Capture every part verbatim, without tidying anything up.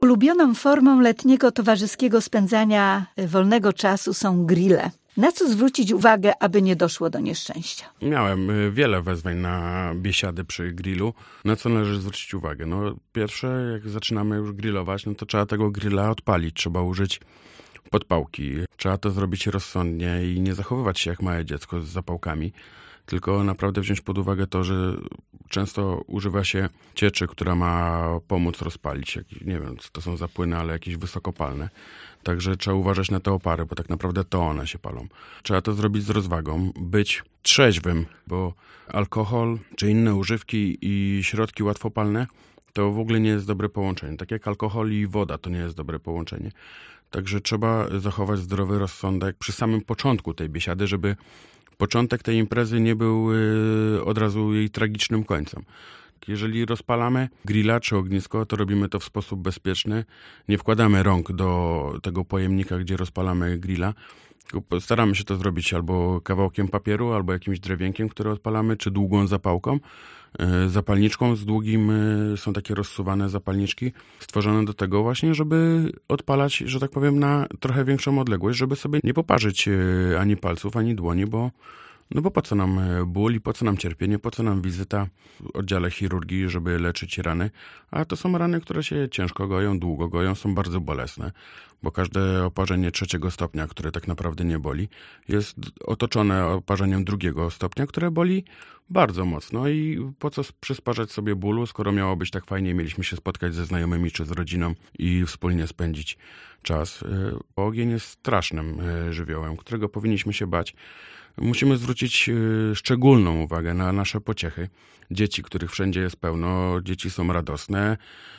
Ulubioną formą letniego towarzyskiego spędzania wolnego czasu są grille. Na co zwrócić uwagę, aby nie doszło do nieszczęścia? Miałem wiele wezwań na biesiady przy grillu. Na co należy zwrócić uwagę? No, pierwsze, jak zaczynamy już grillować, no to trzeba tego grilla odpalić. Trzeba użyć podpałki. Trzeba to zrobić rozsądnie i nie zachowywać się jak małe dziecko z zapałkami, tylko naprawdę wziąć pod uwagę to, że często używa się cieczy, która ma pomóc rozpalić. Nie wiem, co to są za płyny, ale jakieś wysokopalne. Także trzeba uważać na te opary, bo tak naprawdę to one się palą. Trzeba to zrobić z rozwagą, być trzeźwym, bo alkohol czy inne używki i środki łatwopalne to w ogóle nie jest dobre połączenie. Tak jak alkohol i woda to nie jest dobre połączenie. Także trzeba zachować zdrowy rozsądek przy samym początku tej biesiady, żeby początek tej imprezy nie był od razu jej tragicznym końcem. Jeżeli rozpalamy grilla czy ognisko, to robimy to w sposób bezpieczny. Nie wkładamy rąk do tego pojemnika, gdzie rozpalamy grilla. Staramy się to zrobić albo kawałkiem papieru, albo jakimś drewienkiem, które odpalamy, czy długą zapałką. Zapalniczką z długim, są takie rozsuwane zapalniczki, stworzone do tego właśnie, żeby odpalać, że tak powiem, na trochę większą odległość, żeby sobie nie poparzyć ani palców, ani dłoni, bo no bo po co nam ból i po co nam cierpienie, po co nam wizyta w oddziale chirurgii, żeby leczyć rany, a to są rany, które się ciężko goją, długo goją, są bardzo bolesne, bo każde oparzenie trzeciego stopnia, które tak naprawdę nie boli, jest otoczone oparzeniem drugiego stopnia, które boli bardzo mocno i po co przysparzać sobie bólu, skoro miało być tak fajnie, mieliśmy się spotkać ze znajomymi czy z rodziną i wspólnie spędzić czas. Ogień jest strasznym żywiołem, którego powinniśmy się bać. Musimy zwrócić szczególną uwagę na nasze pociechy. Dzieci, których wszędzie jest pełno, dzieci są radosne,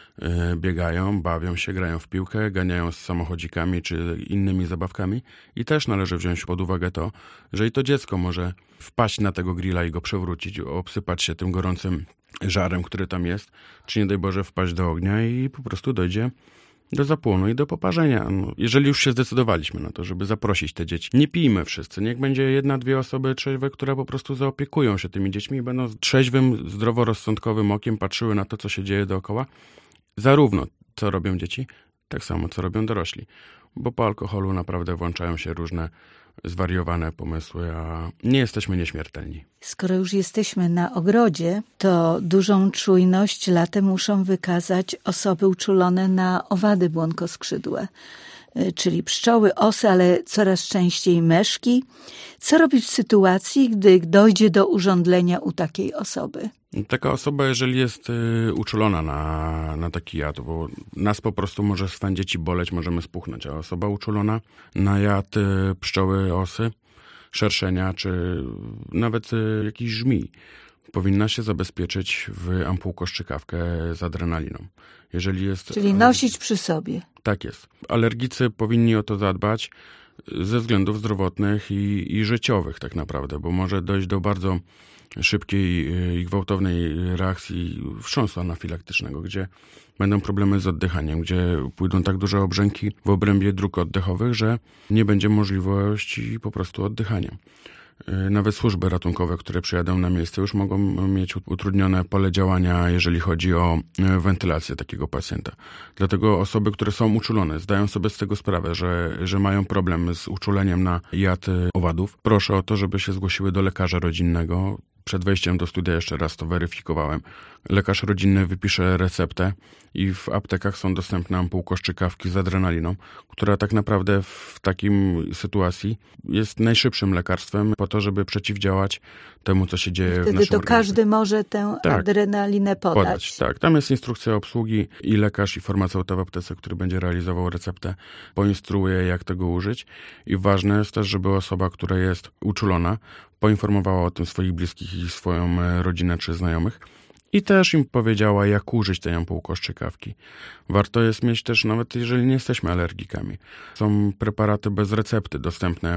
biegają, bawią się, grają w piłkę, ganiają z samochodzikami czy innymi zabawkami i też należy wziąć pod uwagę to, że i to dziecko może wpaść na tego grilla i go przewrócić, obsypać się tym gorącym żarem, który tam jest, czy nie daj Boże wpaść do ognia i po prostu dojdzie do zapłonu i do poparzenia. No, jeżeli już się zdecydowaliśmy na to, żeby zaprosić te dzieci, nie pijmy wszyscy. Niech będzie jedna, dwie osoby trzeźwe, które po prostu zaopiekują się tymi dziećmi i będą trzeźwym, zdroworozsądkowym okiem patrzyły na to, co się dzieje dookoła. Zarówno co robią dzieci, tak samo co robią dorośli. Bo po alkoholu naprawdę włączają się różne zwariowane pomysły, a nie jesteśmy nieśmiertelni. Skoro już jesteśmy na ogrodzie, to dużą czujność latem muszą wykazać osoby uczulone na owady błonkoskrzydłe, czyli pszczoły, osy, ale coraz częściej meszki. Co robić w sytuacji, gdy dojdzie do urządlenia u takiej osoby? Taka osoba, jeżeli jest y, uczulona na, na taki jad, bo nas po prostu może stan dzieci boleć, możemy spuchnąć, a osoba uczulona na jad y, pszczoły, osy, szerszenia, czy nawet y, jakiś żmij, powinna się zabezpieczyć w ampułkoszczykawkę z adrenaliną. Jeżeli jest, Czyli nosić przy sobie. Tak jest. Alergicy powinni o to zadbać ze względów zdrowotnych i, i życiowych tak naprawdę, bo może dojść do bardzo szybkiej i gwałtownej reakcji wstrząsu anafilaktycznego, gdzie będą problemy z oddychaniem, gdzie pójdą tak duże obrzęki w obrębie dróg oddechowych, że nie będzie możliwości po prostu oddychania. Nawet służby ratunkowe, które przyjadą na miejsce, już mogą mieć utrudnione pole działania, jeżeli chodzi o wentylację takiego pacjenta. Dlatego osoby, które są uczulone, zdają sobie z tego sprawę, że, że mają problem z uczuleniem na jad owadów. Proszę o to, żeby się zgłosiły do lekarza rodzinnego. Przed wejściem do studia jeszcze raz to weryfikowałem. Lekarz rodzinny wypisze receptę i w aptekach są dostępne ampułkoszczykawki z adrenaliną, która tak naprawdę w takim sytuacji jest najszybszym lekarstwem po to, żeby przeciwdziałać temu, co się dzieje w naszym organizmie. Wtedy to każdy może tę tak, adrenalinę podać. podać. Tak, tam jest instrukcja obsługi i lekarz, i farmaceuta w aptece, który będzie realizował receptę, poinstruuje, jak tego użyć. I ważne jest też, żeby osoba, która jest uczulona, poinformowała o tym swoich bliskich i swoją rodzinę czy znajomych i też im powiedziała, jak użyć tej ampułkoszczykawki. Warto jest mieć też, nawet jeżeli nie jesteśmy alergikami. Są preparaty bez recepty dostępne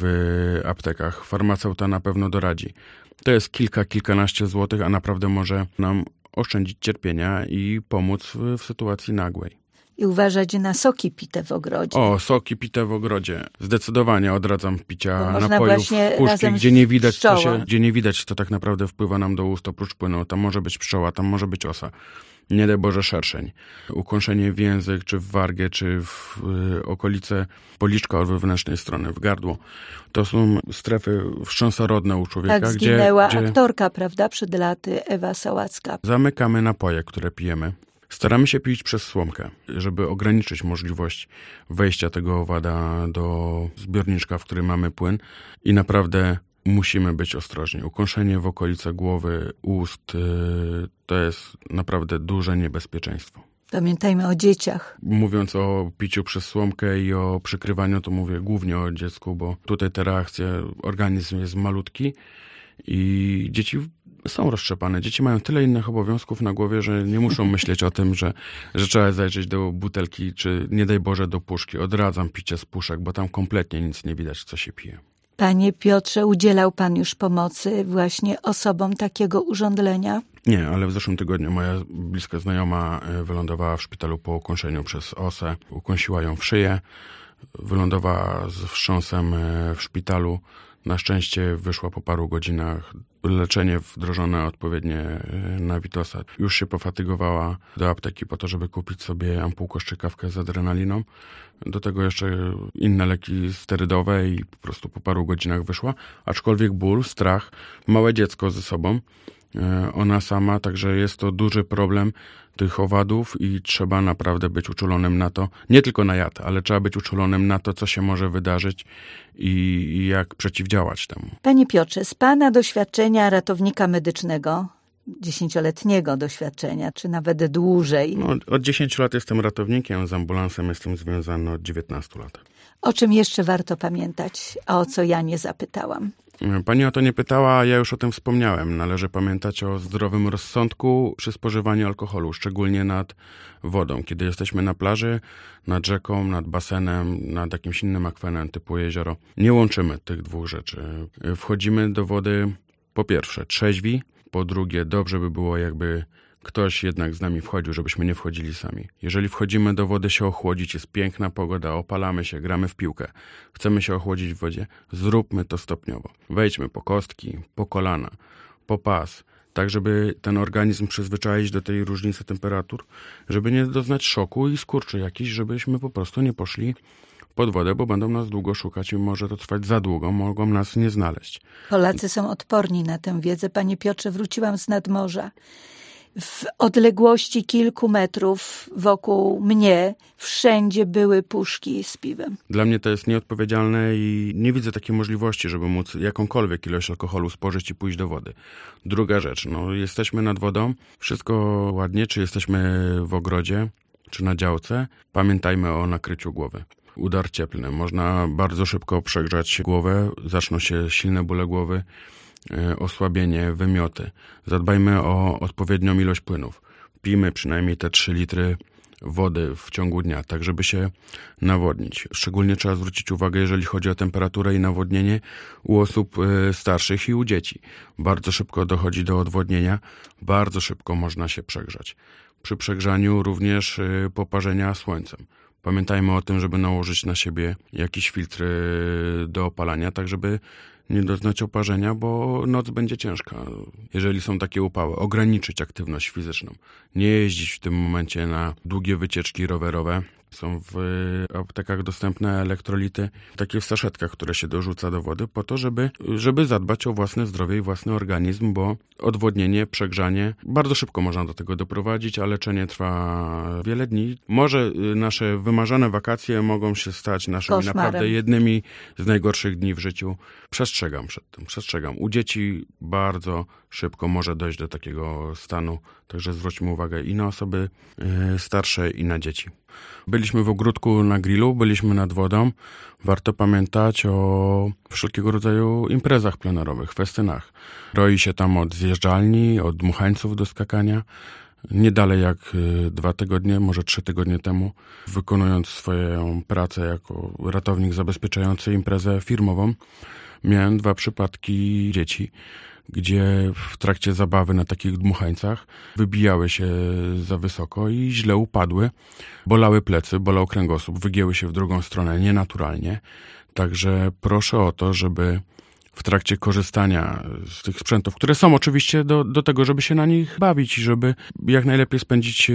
w aptekach. Farmaceuta na pewno doradzi. To jest kilka, kilkanaście złotych, a naprawdę może nam oszczędzić cierpienia i pomóc w, w sytuacji nagłej. I uważać na soki pite w ogrodzie. O, soki pite w ogrodzie. Zdecydowanie odradzam picia można napojów w puszki, gdzie nie widać, co się, pszczołą. gdzie nie widać, co tak naprawdę wpływa nam do ust oprócz płynu. Tam może być pszczoła, tam może być osa. nie daj Boże szerszeń, ukąszenie w język, czy w wargę, czy w y, okolice policzka od wewnętrznej strony, w gardło. To są strefy wstrząsorodne u człowieka. Tak zginęła gdzie, gdzie aktorka, prawda, przed laty, Ewa Sałacka. Zamykamy napoje, które pijemy. Staramy się pić przez słomkę, żeby ograniczyć możliwość wejścia tego owada do zbiorniczka, w którym mamy płyn i naprawdę musimy być ostrożni. Ukąszenie w okolice głowy, ust, yy, to jest naprawdę duże niebezpieczeństwo. Pamiętajmy o dzieciach. Mówiąc o piciu przez słomkę i o przykrywaniu, to mówię głównie o dziecku, bo tutaj te reakcje, organizm jest malutki i dzieci są roztrzepane. Dzieci mają tyle innych obowiązków na głowie, że nie muszą myśleć o tym, że, że trzeba zajrzeć do butelki, czy nie daj Boże do puszki. Odradzam picie z puszek, bo tam kompletnie nic nie widać, co się pije. Panie Piotrze, udzielał pan już pomocy właśnie osobom takiego urządlenia? Nie, ale w zeszłym tygodniu moja bliska znajoma wylądowała w szpitalu po ukąszeniu przez osę. Ukąsiła ją w szyję, wylądowała z wstrząsem w szpitalu. Na szczęście wyszła po paru godzinach. Leczenie wdrożone odpowiednie na Witosa. Już się pofatygowała do apteki po to, żeby kupić sobie ampułkę szczykawkę z adrenaliną. Do tego jeszcze inne leki sterydowe i po prostu po paru godzinach wyszła. Aczkolwiek ból, strach, małe dziecko ze sobą, ona sama, także jest to duży problem tych owadów i trzeba naprawdę być uczulonym na to, nie tylko na jad, ale trzeba być uczulonym na to, co się może wydarzyć i, i jak przeciwdziałać temu. Panie Piotrze, z pana doświadczenia ratownika medycznego, dziesięcioletniego doświadczenia, czy nawet dłużej. No, od dziesięciu lat jestem ratownikiem, z ambulansem jestem związany od dziewiętnastu lat. O czym jeszcze warto pamiętać, a o co ja nie zapytałam? Pani o to nie pytała, ja już o tym wspomniałem. Należy pamiętać o zdrowym rozsądku przy spożywaniu alkoholu, szczególnie nad wodą. Kiedy jesteśmy na plaży, nad rzeką, nad basenem, nad jakimś innym akwenem typu jezioro, nie łączymy tych dwóch rzeczy. Wchodzimy do wody po pierwsze trzeźwi, po drugie dobrze by było jakby ktoś jednak z nami wchodził, żebyśmy nie wchodzili sami. Jeżeli wchodzimy do wody się ochłodzić, jest piękna pogoda, opalamy się, gramy w piłkę, chcemy się ochłodzić w wodzie, zróbmy to stopniowo. Wejdźmy po kostki, po kolana, po pas, tak żeby ten organizm przyzwyczaić do tej różnicy temperatur, żeby nie doznać szoku i skurczy jakiś, żebyśmy po prostu nie poszli pod wodę, bo będą nas długo szukać i może to trwać za długo, mogą nas nie znaleźć. Polacy są odporni na tę wiedzę. Panie Piotrze, wróciłam z nadmorza. W odległości kilku metrów wokół mnie wszędzie były puszki z piwem. Dla mnie to jest nieodpowiedzialne i nie widzę takiej możliwości, żeby móc jakąkolwiek ilość alkoholu spożyć i pójść do wody. Druga rzecz, no jesteśmy nad wodą, wszystko ładnie, czy jesteśmy w ogrodzie, czy na działce, pamiętajmy o nakryciu głowy. Udar cieplny, można bardzo szybko przegrzać głowę, zaczną się silne bóle głowy, osłabienie, wymioty. Zadbajmy o odpowiednią ilość płynów. Pijmy przynajmniej te trzy litry wody w ciągu dnia, tak żeby się nawodnić. Szczególnie trzeba zwrócić uwagę, jeżeli chodzi o temperaturę i nawodnienie u osób starszych i u dzieci. Bardzo szybko dochodzi do odwodnienia, bardzo szybko można się przegrzać. Przy przegrzaniu również poparzenia słońcem. Pamiętajmy o tym, żeby nałożyć na siebie jakiś filtr do opalania, tak żeby nie doznać oparzenia, bo noc będzie ciężka. Jeżeli są takie upały, ograniczyć aktywność fizyczną. Nie jeździć w tym momencie na długie wycieczki rowerowe. Są w aptekach dostępne elektrolity, takie w saszetkach, które się dorzuca do wody, po to, żeby, żeby zadbać o własne zdrowie i własny organizm, bo odwodnienie, przegrzanie, bardzo szybko można do tego doprowadzić, a leczenie trwa wiele dni. Może nasze wymarzone wakacje mogą się stać naszymi koszmarem. Naprawdę jednymi z najgorszych dni w życiu. Przestrzegam przed tym, przestrzegam. U dzieci bardzo szybko może dojść do takiego stanu, także zwróćmy uwagę i na osoby starsze, i na dzieci. Byliśmy w ogródku na grillu, byliśmy nad wodą. Warto pamiętać o wszelkiego rodzaju imprezach plenerowych, festynach. Roi się tam od zjeżdżalni, od dmuchańców do skakania. Nie dalej jak dwa tygodnie, może trzy tygodnie temu, wykonując swoją pracę jako ratownik zabezpieczający imprezę firmową, miałem dwa przypadki dzieci, gdzie w trakcie zabawy na takich dmuchańcach wybijały się za wysoko i źle upadły. Bolały plecy, bolał kręgosłup, wygięły się w drugą stronę nienaturalnie. Także proszę o to, żeby w trakcie korzystania z tych sprzętów, które są oczywiście do, do tego, żeby się na nich bawić i żeby jak najlepiej spędzić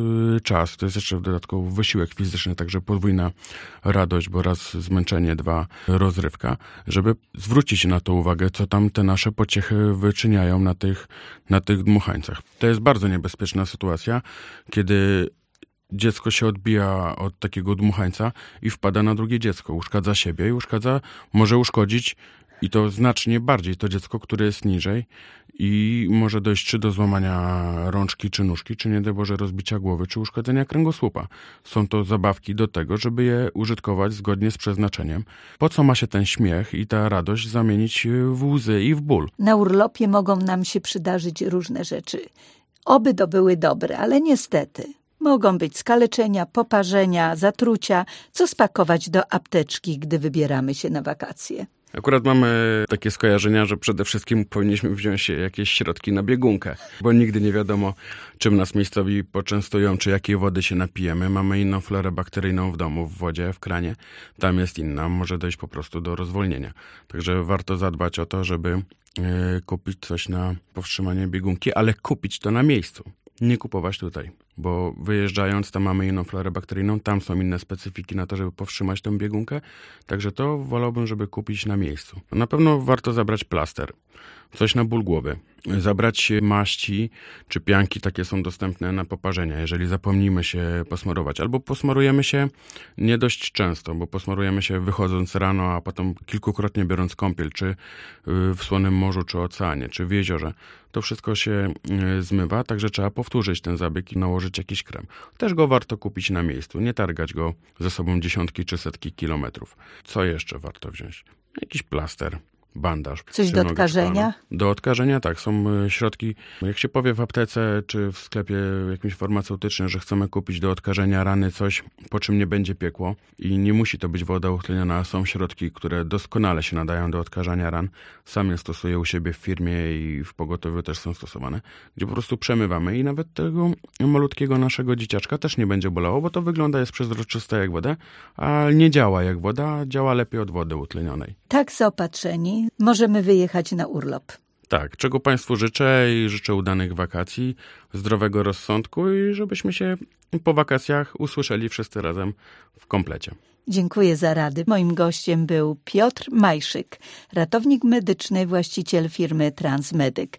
czas. To jest jeszcze w dodatku wysiłek fizyczny, także podwójna radość, bo raz zmęczenie, dwa rozrywka, żeby zwrócić na to uwagę, co tam te nasze pociechy wyczyniają na tych, na tych dmuchańcach. To jest bardzo niebezpieczna sytuacja, kiedy dziecko się odbija od takiego dmuchańca i wpada na drugie dziecko. Uszkadza siebie i uszkadza, może uszkodzić i to znacznie bardziej to dziecko, które jest niżej i może dojść czy do złamania rączki, czy nóżki, czy nie daj Boże rozbicia głowy, czy uszkodzenia kręgosłupa. Są to zabawki do tego, żeby je użytkować zgodnie z przeznaczeniem. Po co ma się ten śmiech i ta radość zamienić w łzy i w ból? Na urlopie mogą nam się przydarzyć różne rzeczy. Oby to były dobre, ale niestety mogą być skaleczenia, poparzenia, zatrucia, co spakować do apteczki, gdy wybieramy się na wakacje. Akurat mamy takie skojarzenia, że przede wszystkim powinniśmy wziąć jakieś środki na biegunkę, bo nigdy nie wiadomo, czym nas miejscowi poczęstują, czy jakiej wody się napijemy. Mamy inną florę bakteryjną w domu, w wodzie, w kranie. Tam jest inna, może dojść po prostu do rozwolnienia. Także warto zadbać o to, żeby yy, kupić coś na powstrzymanie biegunki, ale kupić to na miejscu. Nie kupować tutaj, bo wyjeżdżając tam mamy inną florę bakteryjną, tam są inne specyfiki na to, żeby powstrzymać tę biegunkę, także to wolałbym, żeby kupić na miejscu. Na pewno warto zabrać plaster, coś na ból głowy, zabrać maści czy pianki, takie są dostępne na poparzenia, jeżeli zapomnimy się posmarować, albo posmarujemy się nie dość często, bo posmarujemy się wychodząc rano, a potem kilkukrotnie biorąc kąpiel, czy w słonym morzu, czy oceanie, czy w jeziorze. To wszystko się zmywa, także trzeba powtórzyć ten zabieg i nałożyć jakiś krem. Też go warto kupić na miejscu, nie targać go ze sobą dziesiątki czy setki kilometrów. Co jeszcze warto wziąć? Jakiś plaster, bandaż. Coś do odkażenia? Do odkażenia, tak. Są środki, jak się powie w aptece czy w sklepie jakimś farmaceutycznym, że chcemy kupić do odkażenia rany coś, po czym nie będzie piekło i nie musi to być woda utleniona. Są środki, które doskonale się nadają do odkażania ran. Sam je stosuję u siebie w firmie i w pogotowiu też są stosowane, gdzie po prostu przemywamy i nawet tego malutkiego naszego dzieciaczka też nie będzie bolało, bo to wygląda, jest przezroczyste jak woda, a nie działa jak woda, działa lepiej od wody utlenionej. Tak zaopatrzeni możemy wyjechać na urlop. Tak, czego Państwu życzę i życzę udanych wakacji, zdrowego rozsądku i żebyśmy się po wakacjach usłyszeli wszyscy razem w komplecie. Dziękuję za rady. Moim gościem był Piotr Majszyk, ratownik medyczny, właściciel firmy Transmedyk.